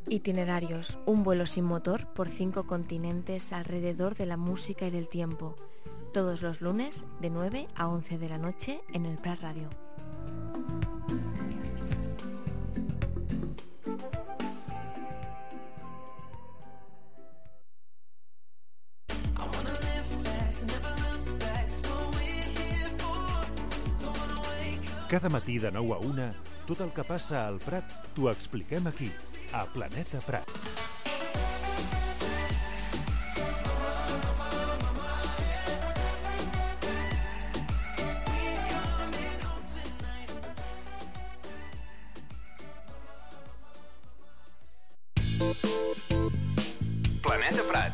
Itinerarios, un vuelo sin motor por 5 continentes alrededor de la música y del tiempo. Todos los lunes de 9 a 11 de la noche en el Prat Radio. Cada matí de 9 a 1, tot el que passa al Prat t'ho expliquem aquí, a Planeta Prat. Planeta Prat.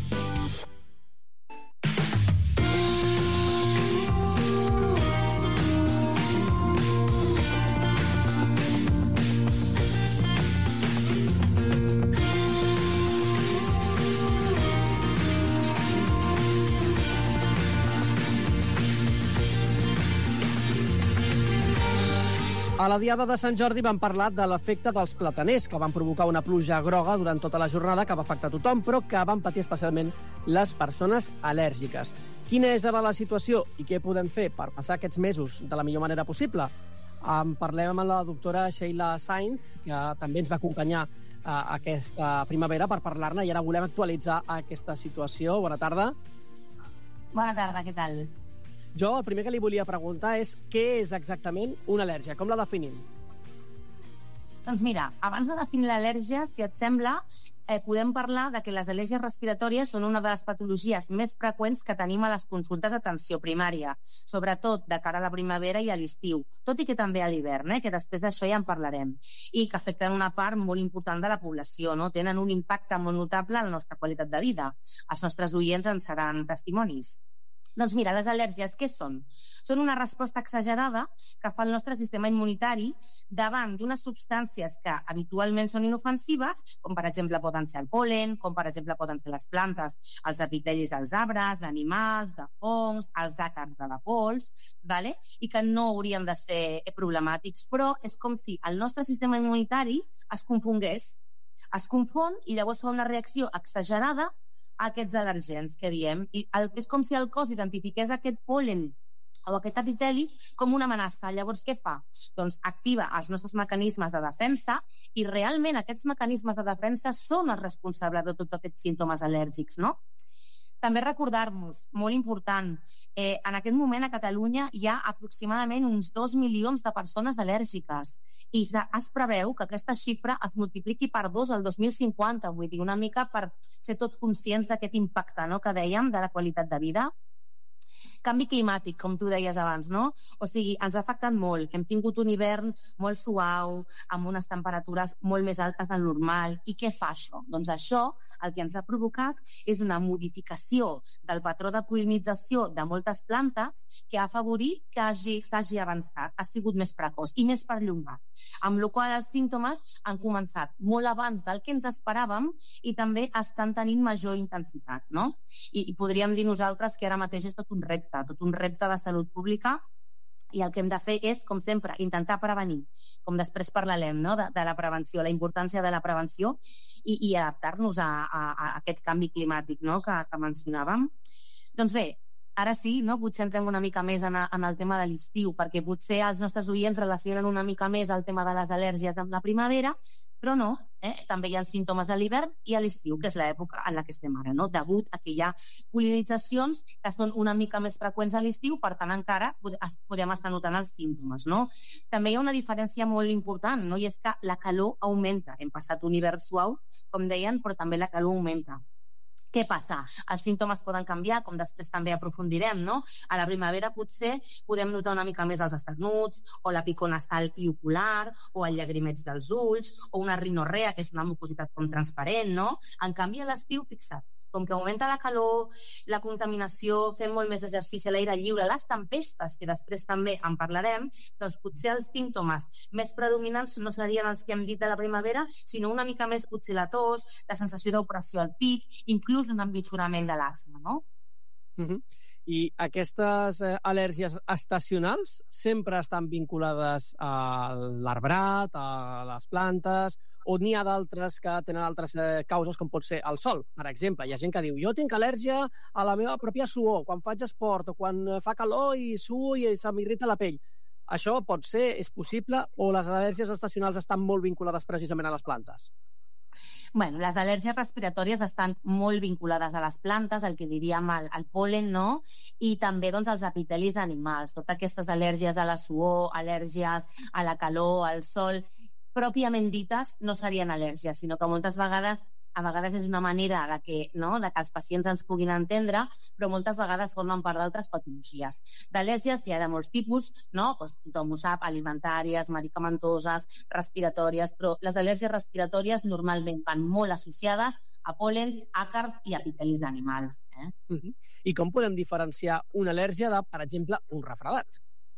A la Diada de Sant Jordi vam parlar de l'efecte dels plataners, que van provocar una pluja groga durant tota la jornada que va afectar tothom, però que van patir especialment les persones al·lèrgiques. Quina és ara la situació i què podem fer per passar aquests mesos de la millor manera possible? Parlem amb la doctora Sheila Sainz, que també ens va acompanyar aquesta primavera per parlar-ne, i ara volem actualitzar aquesta situació. Bona tarda. Bona tarda, què tal? Jo el primer que li volia preguntar és què és exactament una al·lèrgia, com la definim? Doncs mira, abans de definir l'al·lèrgia, si et sembla, podem parlar de que les al·lèrgies respiratòries són una de les patologies més freqüents que tenim a les consultes d'atenció primària, sobretot de cara a la primavera i a l'estiu, tot i que també a l'hivern, que després d'això ja en parlarem, i que afecten una part molt important de la població, no? Tenen un impacte molt notable en la nostra qualitat de vida. Els nostres oients en seran testimonis. Doncs mira, les al·lèrgies, què són? Són una resposta exagerada que fa el nostre sistema immunitari davant d'unes substàncies que habitualment són inofensives, com per exemple poden ser el pol·len, com per exemple poden ser les plantes, els epitelis dels arbres, d'animals, de fongs, els àcars de la pols, vale? I que no haurien de ser problemàtics, però és com si el nostre sistema immunitari es confongués. Es confon i llavors fa una reacció exagerada a aquests al·lèrgens que diem, i és com si el cos identifiqués aquest pol·len o aquest epiteli com una amenaça. Llavors què fa? Doncs activa els nostres mecanismes de defensa, i realment aquests mecanismes de defensa són els responsables de tots aquests símptomes al·lèrgics, no? També recordar-nos, molt important, en aquest moment a Catalunya hi ha aproximadament uns 2 milions de persones al·lèrgiques, i es preveu que aquesta xifra es multipliqui per 2 al 2050, vull dir, una mica per ser tots conscients d'aquest impacte, no?, que dèiem, de la qualitat de vida. Canvi climàtic, com tu deies abans, no? O sigui, ens ha afectat molt. Hem tingut un hivern molt suau, amb unes temperatures molt més altes del normal. I què fa això? Doncs això el que ens ha provocat és una modificació del patró de pol·linització de moltes plantes que ha afavorit que s'hagi avançat, ha sigut més precoç i més perllongat. Amb la qual cosa els símptomes han començat molt abans del que ens esperàvem i també estan tenint major intensitat, no? I podríem dir nosaltres que ara mateix és tot un repte de salut pública, i el que hem de fer és, com sempre, intentar prevenir, com després parlarem, no?, de la prevenció, la importància de la prevenció i adaptar-nos a aquest canvi climàtic, no?, que mencionàvem. Doncs bé, ara sí, no?, potser entrem una mica més en el tema de l'estiu, perquè potser els nostres oients relacionen una mica més el tema de les al·lèrgies amb la primavera, però no, també hi ha símptomes a l'hivern i a l'estiu, que és l'època en la que estem ara, no?, degut a que hi ha pol·linitzacions que són una mica més freqüents a l'estiu, per tant encara podem estar notant els símptomes, no? També hi ha una diferència molt important, no?, i és que la calor augmenta. Hem passat un hivern suau, com deien, però també la calor augmenta. Què passa? Els símptomes poden canviar, com després també aprofundirem, no? A la primavera potser podem notar una mica més els esternuts, o la picor nasal i ocular, o el llagrimeig dels ulls, o una rinorrea, que és una mucositat com transparent, no? En canvi, a l'estiu, fixa't, com que augmenta la calor, la contaminació, fem molt més exercici a l'aire lliure, les tempestes, que després també en parlarem, doncs potser els símptomes més predominants no serien els que hem dit de la primavera, sinó una mica més potser la tos, la sensació d'opressió al pit, inclús un empitjorament de l'asma, no? I aquestes al·lèrgies estacionals sempre estan vinculades a l'arbrat, a les plantes, o n'hi ha d'altres que tenen altres causes, com pot ser el sol, per exemple. Hi ha gent que diu, jo tinc al·lèrgia a la meva pròpia suor, quan faig esport, o quan fa calor i suo i se m'irrita la pell. Això pot ser, és possible, o les al·lèrgies estacionals estan molt vinculades precisament a les plantes? Bueno, les al·lèrgies respiratòries estan molt vinculades a les plantes, el que diríem el pol·len, no? I també doncs, als epitelis d'animals. Totes aquestes al·lèrgies a la suor, al·lèrgies a la calor, al sol, pròpiament dites no serien al·lèrgies, sinó que moltes vegades és una manera de que els pacients ens puguin entendre, però moltes vegades formen part d'altres patologies. D'al·lèrgies hi ha de molts tipus, no? Tothom ho sap, alimentàries, medicamentoses, respiratòries, però les al·lèrgies respiratòries normalment van molt associades a pol·lens, àcars i epitelis d'animals. I com podem diferenciar una al·lèrgia de, per exemple, un refredat?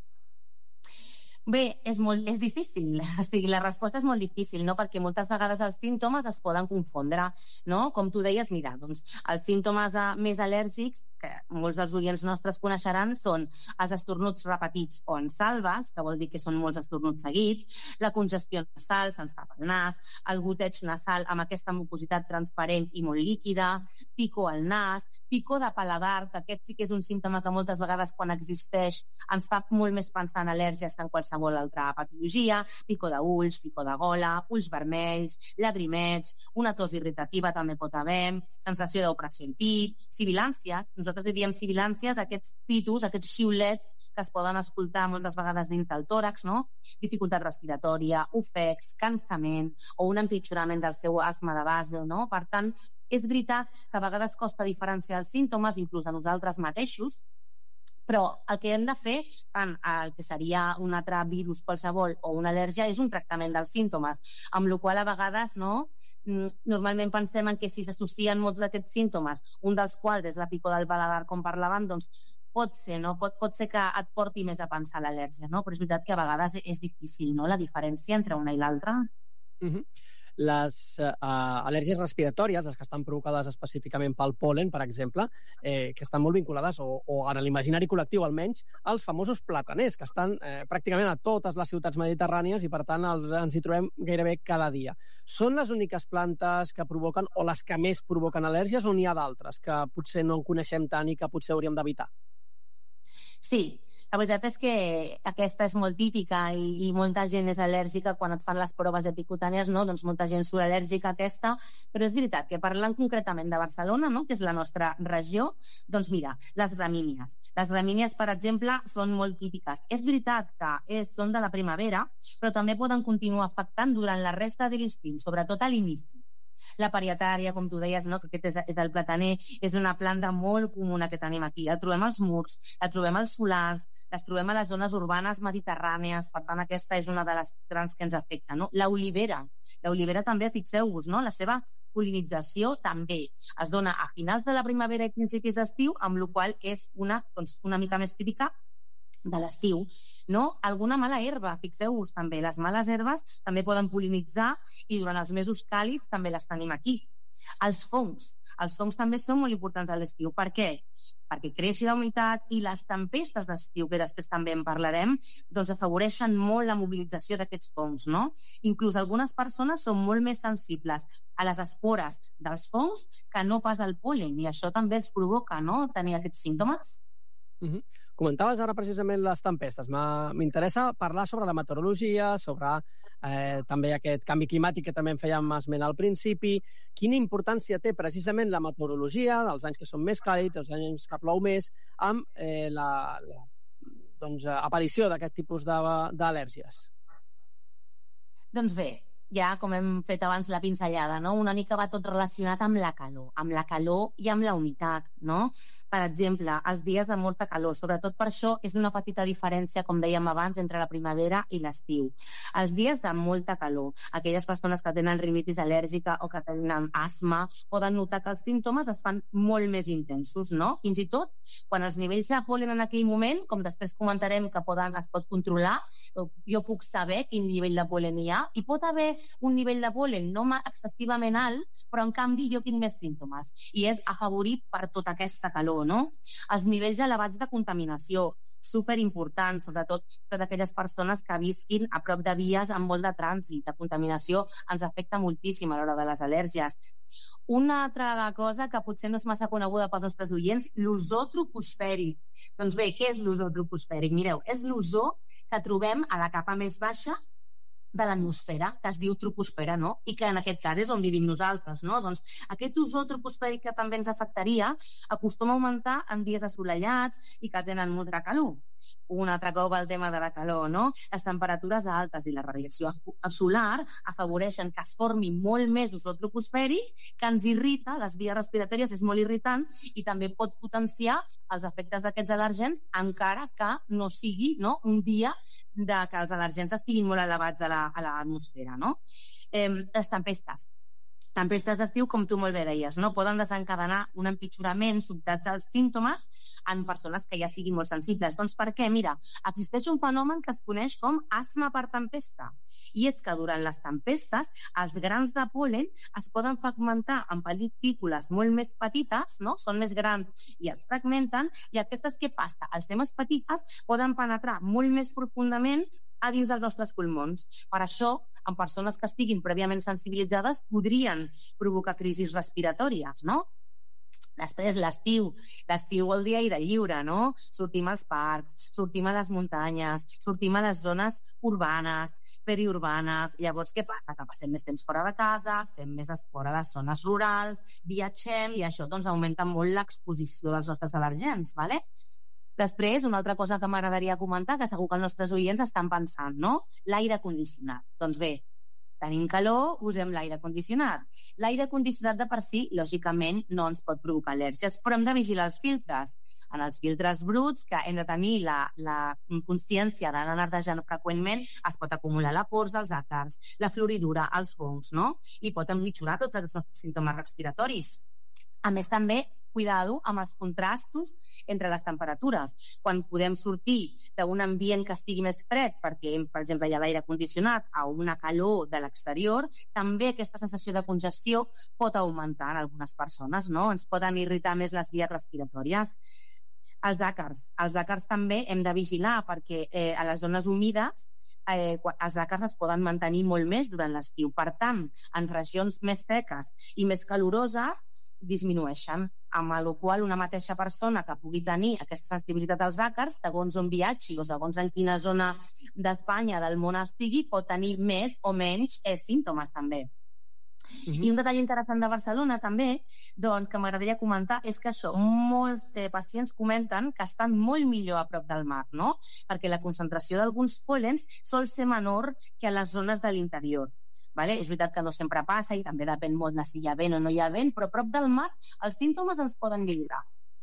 Bé, és difícil. O sigui, la resposta és molt difícil, no? Perquè moltes vegades els símptomes es poden confondre, no? Com tu deies, mira, doncs, els símptomes més al·lèrgics, que molts dels oients nostres coneixeran, són els estornuts repetits o en salves, que vol dir que són molts estornuts seguits, la congestió nasal, se'ns tapa el nas, el goteig nasal amb aquesta mucositat transparent i molt líquida, picor al nas, picor de paladar, que aquest sí que és un símptoma que moltes vegades quan existeix ens fa molt més pensar en al·lèrgies que en qualsevol altra patologia, picor d'ulls, picor de gola, ulls vermells, llagrimeig, una tos irritativa també pot haver, sensació d'opressió al pit, sibilàncies, nosaltres diríem sibilàncies, aquests pitos, aquests xiulets que es poden escoltar moltes vegades dins del tòrax, no? Dificultat respiratòria, ofecs, cansament o un empitjorament del seu asma de base, no? Per tant, és veritat que a vegades costa diferenciar els símptomes, inclús a nosaltres mateixos, però el que hem de fer, tant el que seria un altre virus qualsevol o una al·lèrgia, és un tractament dels símptomes, amb la qual cosa a vegades normalment pensem en que si s'associen molts d'aquests símptomes, un dels quals és la picor del paladar, com parlàvem, doncs pot ser, no? Pot ser que et porti més a pensar l'al·lèrgia, no? Però és veritat que a vegades és difícil, no?, la diferència entre una i l'altra. Les al·lèrgies respiratòries, les que estan provocades específicament pel pol·len, per exemple, que estan molt vinculades, o en l'imaginari col·lectiu almenys, als famosos plataners, que estan pràcticament a totes les ciutats mediterrànies i, per tant, ens hi trobem gairebé cada dia. Són les úniques plantes que provoquen, o les que més provoquen al·lèrgies, o n'hi ha d'altres que potser no en coneixem tant i que potser hauríem d'evitar? Sí, la veritat és que aquesta és molt típica i molta gent és al·lèrgica quan et fan les proves epicutànies, no? Doncs molta gent surt al·lèrgica a aquesta, però és veritat que parlant concretament de Barcelona, no?, que és la nostra regió, doncs mira, les gramínies. Les gramínies, per exemple, són molt típiques. És veritat que són de la primavera, però també poden continuar afectant durant la resta de l'estiu, sobretot a l'inici. La parietària, com tu deies, no?, que aquest és el plataner, és una planta molt comuna que tenim aquí. La trobem als murs, la trobem als solars, les trobem a les zones urbanes mediterrànies, per tant aquesta és una de les grans que ens afecta, no? L'olivera també, fixeu-vos, no?, la seva pol·linització també es dona a finals de la primavera i principis d'estiu, amb la qual és una mica més típica de l'estiu, no? Alguna mala herba, fixeu-vos també, les males herbes també poden pol·linitzar i durant els mesos càlids també les tenim aquí. Els fongs també són molt importants a l'estiu. Per què? Perquè creixi la humitat i les tempestes d'estiu, que després també en parlarem, doncs afavoreixen molt la mobilització d'aquests fongs, no? Inclús algunes persones són molt més sensibles a les espores dels fongs que no pas al pol·len, i això també els provoca, no?, tenir aquests símptomes. Comentaves ara precisament les tempestes. M'interessa parlar sobre la meteorologia, sobre també aquest canvi climàtic que també en fèiem esment al principi. Quina importància té precisament la meteorologia dels anys que són més càlids, els anys que plou més, amb l'aparició d'aquest tipus d'al·lèrgies? Doncs bé, ja com hem fet abans la pinzellada, no? Una mica va tot relacionat amb la calor i amb la humitat, no? Per exemple, els dies de molta calor, sobretot per això és una petita diferència, com dèiem abans, entre la primavera i l'estiu. Els dies de molta calor, aquelles persones que tenen rinitis al·lèrgica o que tenen asma, poden notar que els símptomes es fan molt més intensos, no? Fins i tot, quan els nivells de pol·len en aquell moment, com després comentarem que es pot controlar, jo puc saber quin nivell de pol·len hi ha, i pot haver un nivell de pol·len no excessivament alt, però en canvi jo tinc més símptomes, i és afavorit per tota aquesta calor. calor, no? Els nivells elevats de contaminació, superimportant, sobretot totes aquelles persones que visquin a prop de vies amb molt de trànsit. La contaminació ens afecta moltíssim a l'hora de les al·lèrgies. Una altra cosa que potser no és massa coneguda pels nostres oients, l'ozó troposfèric. Doncs bé, què és l'ozó troposfèric? Mireu, és l'ozó que trobem a la capa més baixa de l'atmosfera, que es diu troposfera, no? I que en aquest cas és on vivim nosaltres, no? Doncs aquest ozó troposfèric que també ens afectaria acostuma a augmentar en dies assolellats i que tenen molta calor. Un altre cop el tema de la calor, no? Les temperatures altes i la radiació solar afavoreixen que es formi molt més ozó troposfèric, que ens irrita, les vies respiratòries, és molt irritant i també pot potenciar els efectes d'aquests al·lèrgens, encara que no sigui, no, un dia que els al·lèrgens estiguin molt elevats a l'atmosfera, no? Les tempestes d'estiu, com tu molt bé deies, no? Poden desencadenar un empitjorament sobtat dels símptomes en persones que ja siguin molt sensibles. Doncs per què? Mira, existeix un fenomen que es coneix com asma per tempesta. I és que durant les tempestes els grans de pol·len es poden fragmentar en pel·lícules molt més petites, no? Són més grans i es fragmenten, i aquestes, què passa? Al ser més petites poden penetrar molt més profundament a dins dels nostres pulmons. Per això, en persones que estiguin prèviament sensibilitzades podrien provocar crisis respiratòries, no? Després, l'estiu vol dir aire lliure, no? Sortim als parcs, sortim a les muntanyes, sortim a les zones urbanes, periurbanes. Llavors, què passa? Que passem més temps fora de casa, fem més esport a les zones rurals, viatgem, i això doncs augmenta molt l'exposició dels nostres al·lèrgens, ¿vale? Després, una altra cosa que m'agradaria comentar, que segur que els nostres oients estan pensant, no? L'aire condicionat. Doncs bé, tenim calor, usem l'aire condicionat. L'aire condicionat de per si, lògicament, no ens pot provocar al·lèrgies, però hem de vigilar els filtres. En els filtres bruts, que hem de tenir la consciència d'anar netejant freqüentment, es pot acumular la pols, els àcars, la floridura, els fongs, no? I pot empitjorar tots els nostres símptomes respiratoris. A més, també, cuidado amb els contrastos entre les temperatures. Quan podem sortir d'un ambient que estigui més fred, perquè, per exemple, hi ha l'aire condicionat, a una calor de l'exterior, també aquesta sensació de congestió pot augmentar en algunes persones, no? Ens poden irritar més les vies respiratòries. Els àcars també hem de vigilar, perquè a les zones humides els àcars es poden mantenir molt més durant l'estiu. Per tant, en regions més seques i més caloroses disminueixen, amb la qual una mateixa persona que pugui tenir aquesta sensibilitat als àcars, segons on viatgi o segons en quina zona d'Espanya, del món estigui, pot tenir més o menys símptomes també. I un detall interessant de Barcelona també, doncs, que m'agradaria comentar, és que això, molts pacients comenten que estan molt millor a prop del mar, no? Perquè la concentració d'alguns pol·lens sol ser menor que a les zones de l'interior. Vale? És veritat que no sempre passa i també depèn molt de si hi ha vent o no hi ha vent, però a prop del mar els símptomes ens poden millorar.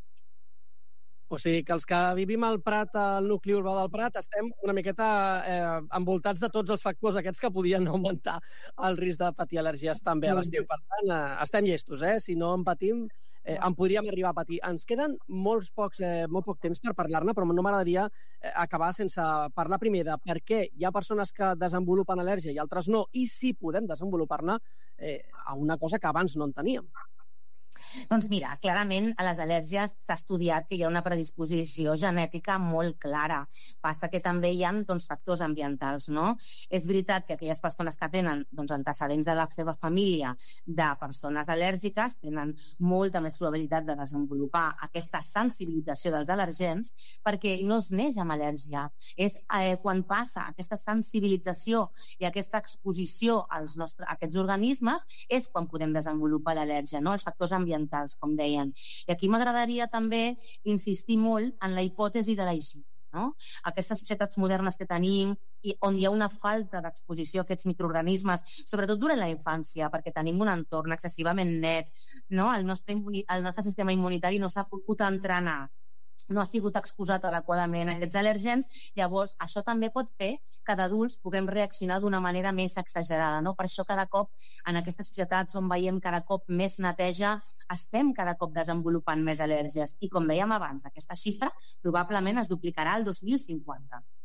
O sigui que els que vivim al Prat, al nucli urbà del Prat, estem una miqueta envoltats de tots els factors aquests que podien augmentar el risc de patir al·lèrgies també a l'estiu. Per tant, estem llestos, si no en patim, en podríem arribar a patir. Ens queden molt poc temps per parlar-ne, però no m'agradaria acabar sense parlar primer de per què hi ha persones que desenvolupen al·lèrgia i altres no, i si podem desenvolupar-ne a una cosa que abans no en teníem. Doncs mira, clarament a les al·lèrgies s'ha estudiat que hi ha una predisposició genètica molt clara. Passa que també hi ha factors ambientals, no? És veritat que aquelles persones que tenen antecedents de la seva família de persones al·lèrgiques tenen molta més probabilitat de desenvolupar aquesta sensibilització dels al·lèrgens, perquè no es neix amb al·lèrgia. És quan passa aquesta sensibilització i aquesta exposició a aquests organismes és quan podem desenvolupar l'al·lèrgia, no? Els factors ambientals, com deien. I aquí m'agradaria també insistir molt en la hipòtesi de la higiene, no? Aquestes societats modernes que tenim i on hi ha una falta d'exposició a aquests microorganismes, sobretot durant la infància, perquè tenim un entorn excessivament net, no? El nostre sistema immunitari no s'ha pogut entrenar, no ha sigut exposat adequadament a aquests al·lèrgens. Llavors això també pot fer que d'adults puguem reaccionar d'una manera més exagerada, no? Per això cada cop en aquestes societats on veiem cada cop més neteja estem cada cop desenvolupant més al·lèrgies i, com dèiem abans, aquesta xifra probablement es duplicarà al 2050.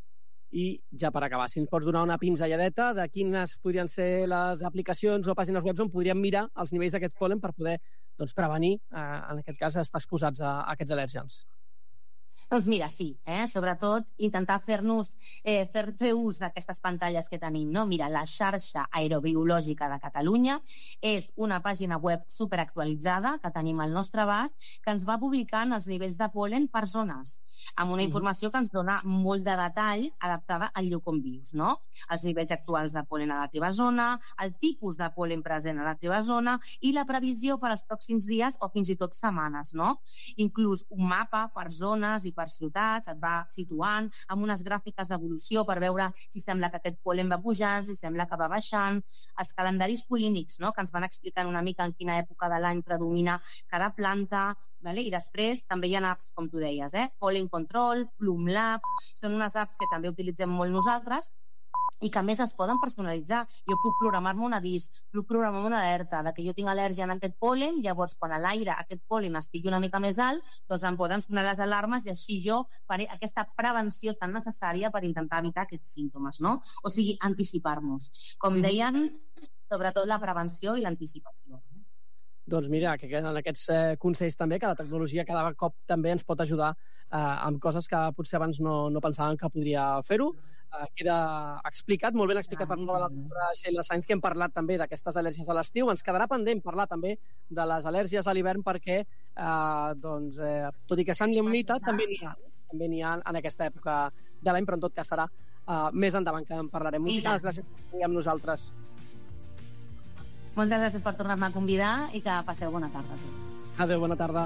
I ja per acabar, si ens pots donar una pinzelladeta de quines podrien ser les aplicacions o pàgines web on podríem mirar els nivells d'aquest pol·len per poder prevenir, en aquest cas, estar exposats a aquests al·lèrgens. Doncs mira, sí, sobretot intentar fer ús d'aquestes pantalles que tenim, no? Mira, la xarxa aerobiològica de Catalunya és una pàgina web superactualitzada que tenim al nostre abast, que ens va publicant els nivells de pol·len per zones, amb una informació que ens dona molt de detall adaptada al lloc on vius, no? Els nivells actuals de pol·len a la teva zona, el tipus de pol·len present a la teva zona i la previsió per als pròxims dies o fins i tot setmanes, no? Inclús un mapa per zones i per ciutats, et va situant amb unes gràfiques d'evolució per veure si sembla que aquest pol·len va pujant, si sembla que va baixant, els calendaris pol·línics, no? Que ens van explicant una mica en quina època de l'any predomina cada planta, vale? I després també hi ha apps, com tu deies, Pollen Control, Plum Labs, són unes apps que també utilitzem molt nosaltres i que a més es poden personalitzar. Jo puc programar-me un avís, puc programar-me una alerta de que jo tinc al·lèrgia en aquest pol·len, llavors quan a l'aire aquest pol·len estigui una mica més alt, doncs em poden sonar les alarmes i així jo faré aquesta prevenció tan necessària per intentar evitar aquests símptomes, no? O sigui, anticipar-nos. Com deien, sobretot la prevenció i l'anticipació. Doncs mira, que en aquests consells també, que la tecnologia cada cop també ens pot ajudar amb coses que potser abans no pensàvem que podria fer-ho. Queda explicat, molt ben explicat per la doctora Sheila Sainz, que hem parlat també d'aquestes al·lèrgies a l'estiu. Ens quedarà pendent parlar també de les al·lèrgies a l'hivern perquè, tot i que s'han limitat, també n'hi ha en aquesta època de l'any, però en tot cas serà més endavant que en parlarem. Moltíssimes gràcies per estar amb nosaltres. Moltes gràcies per tornar-me a convidar i que passeu bona tarda a tots. Adéu, bona tarda.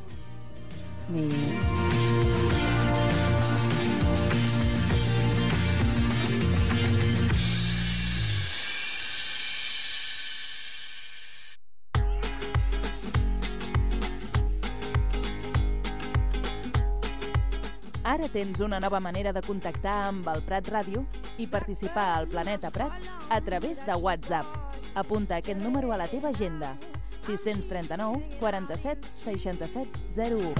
Ara tens una nova manera de contactar amb el Prat Ràdio i participar al Planeta Prat a través de WhatsApp. Apunta aquest número a la teva agenda: 639 47 67 01.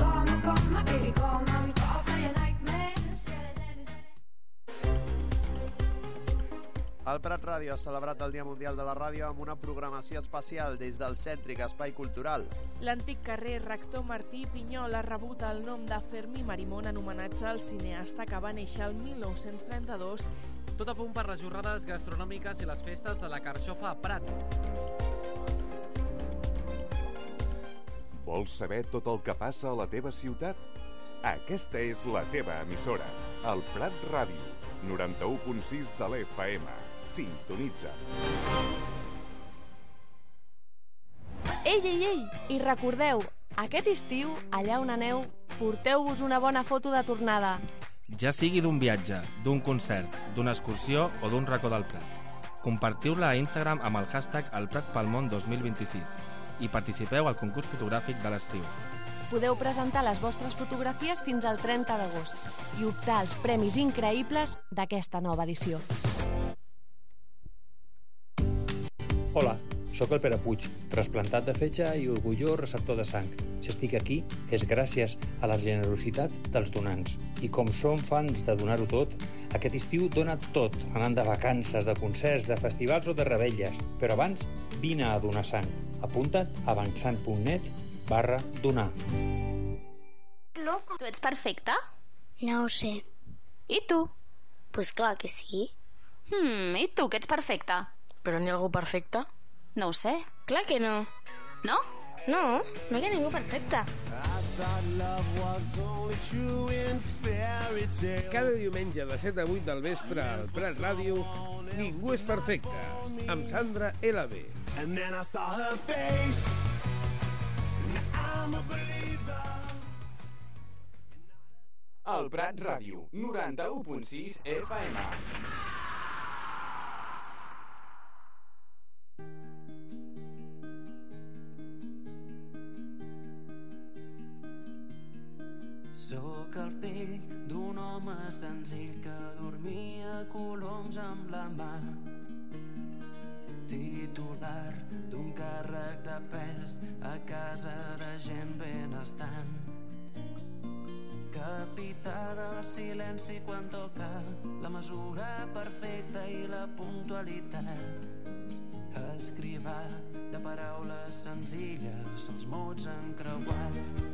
El Prat Ràdio ha celebrat el Dia Mundial de la Ràdio amb una programació especial des del cèntric Espai Cultural. L'antic carrer Rector Martí Pinyol ha rebut el nom de Fermí Marimón en homenatge al cineasta que va néixer el 1932. Tot a punt per les jornades gastronòmiques i les festes de la Carxofa a Prat. Vols saber tot el que passa a la teva ciutat? Aquesta és la teva emissora, el Prat Ràdio, 91.6 de l'FM. Sintonitza. Ei! I recordeu, aquest estiu, allà on aneu, porteu-vos una bona foto de tornada. Ja sigui d'un viatge, d'un concert, d'una excursió o d'un racó del Prat. Compartiu-la a Instagram amb el hashtag elpratpelmón 2026 i participeu al concurs fotogràfic de l'estiu. Podeu presentar les vostres fotografies fins al 30 d'agost i optar als premis increïbles d'aquesta nova edició. Hola, sóc el Pere Puig, trasplantat de fetge i orgullós receptor de sang. Si estic aquí és gràcies a la generositat dels donants. I com som fans de donar-ho tot, aquest estiu dona tot, anant de vacances, de concerts, de festivals o de revetlles. Però abans, vine a donar sang. Apunta't a avançant.net/donar. Loco, tu ets perfecta? No ho sé. I tu? Pues clar que sí. I tu, que ets perfecta? Però n'hi ha algú perfecte? No ho sé. Clar que no. No? No hi ha ningú perfecte. Cada diumenge de 7 a 8 del vespre al Prat Ràdio, Ningú és perfecte, amb Sandra LB. El Prat Ràdio, 91.6 FM. Sóc el fill d'un home senzill que dormia coloms amb la mà, titular d'un càrrec de pes a casa de gent benestant. capità del silenci quan toca la mesura perfecta i la puntualitat. Escrivà de paraules senzilles els mots encreuats.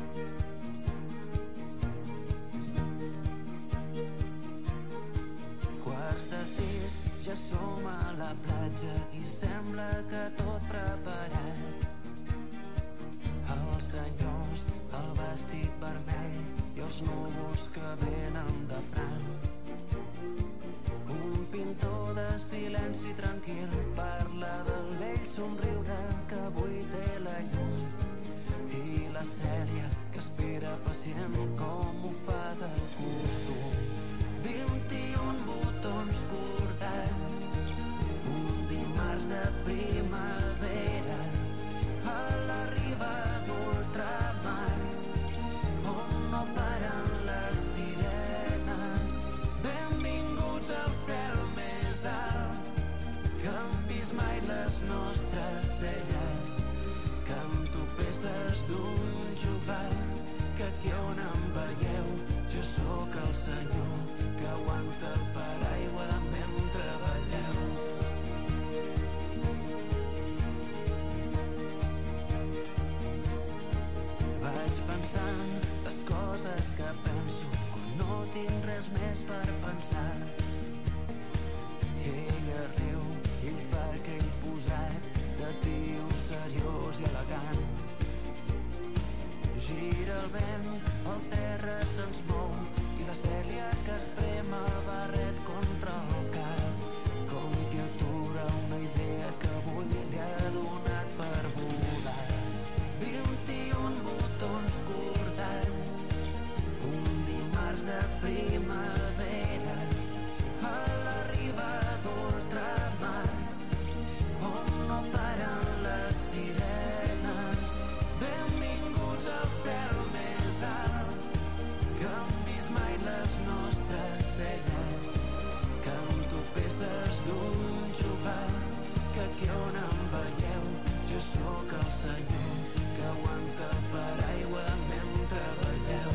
Quarts de 6, ja som a la platja i sembla que tot preparat. Els senyors, el vestit vermell i els núvols que venen de franc. Un pintor de silenci tranquil parla del vell somriure que avui té la llum. I la Cèlia que espera pacient com ho fa de costum. 21 botons cordats, un dimarts de primavera a la riba d'ultramar, on no paren les sirenes. Benvinguts al cel més alt, que han vist mai les nostres celles, que amb tu peces d'un jugar, que aquí on em veieu jo sóc el senyor que aguanta el paraigua mentre balleu. Vaig pensant les coses que penso quan no tinc res més per pensar. Ella riu, ell fa aquell posat de tio seriós i elegant. Gira el vent, el terra se'ns mou i la Cèlia que es prema el barret contra el cap, com que atura una idea que avui li ha donat per volar. 21 botons cordats, un dimarts de primavera a la riba d'ultramar, on no paren les sirenes. Benvinguts al cel més alt, que han vist mai les nostres celles, que amb tu peces d'un jugar, que aquí on em veieu jo sóc el senyor que aguanta el paraigua mentre balleu.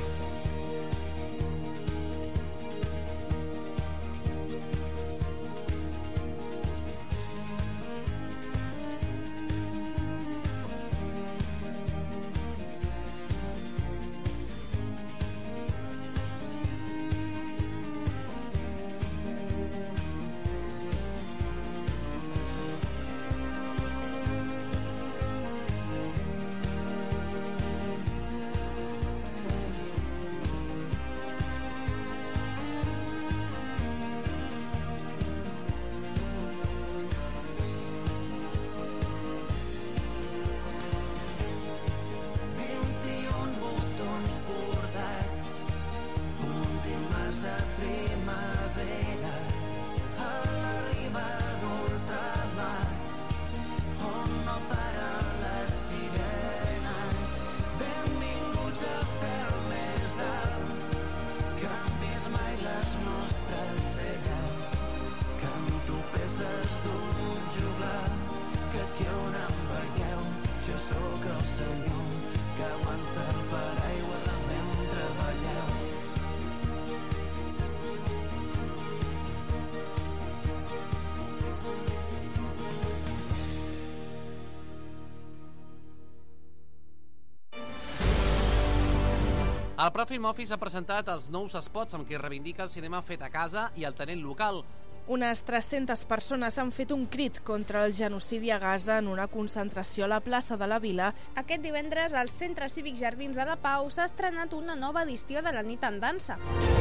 El Profim Office ha presentat els nous spots amb què reivindica el cinema fet a casa i el talent local. Unes 300 persones han fet un crit contra el genocidi a Gaza en una concentració a la plaça de la Vila. Aquest divendres al Centre Cívic Jardins de la Pau s'ha estrenat una nova edició de la Nit en Dansa.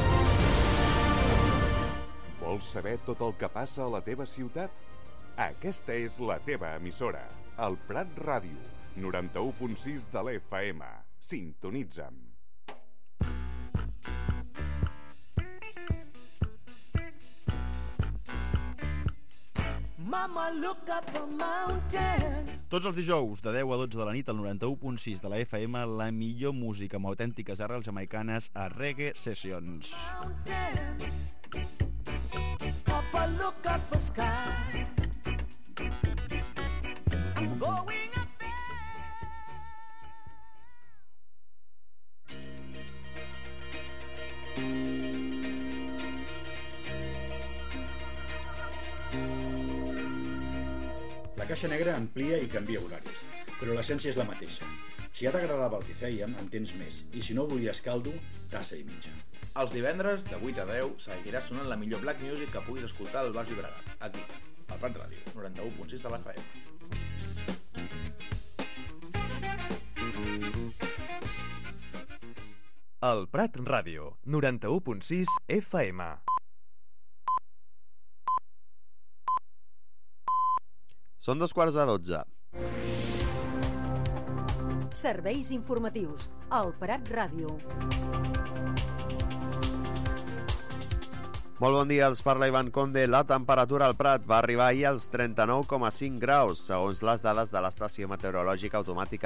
Vols saber tot el que passa a la teva ciutat? Aquesta és la teva emissora, el Prat Ràdio, 91.6 de l'FM. Sintonitza'm. Mama, look up the mountain. Tots els dijous, de 10 a 12 de la nit, al 91.6 de la FM, la millor música amb autèntiques arrels jamaicanes a Reggae Sessions. Papa, look up the sky. Going up there. La caixa negra amplia i canvia horaris, però l'essència és la mateixa. Si ja t'agradava el que fèiem, en tens més, i si no volies caldo, tassa i mitja. Els divendres, de 8 a 10, seguirà sonant la millor black music que puguis escoltar al Baix Llobregat, aquí, al Prat Ràdio, 91.6 de l'FM. El Prat Ràdio, 91.6 FM. Són 2:45. Serveis informatius. El Prat Ràdio. Molt bon dia, els parla Ivan Conde. La temperatura al Prat va arribar ahir als 39,5 graus, segons les dades de l'estació meteorològica automàtica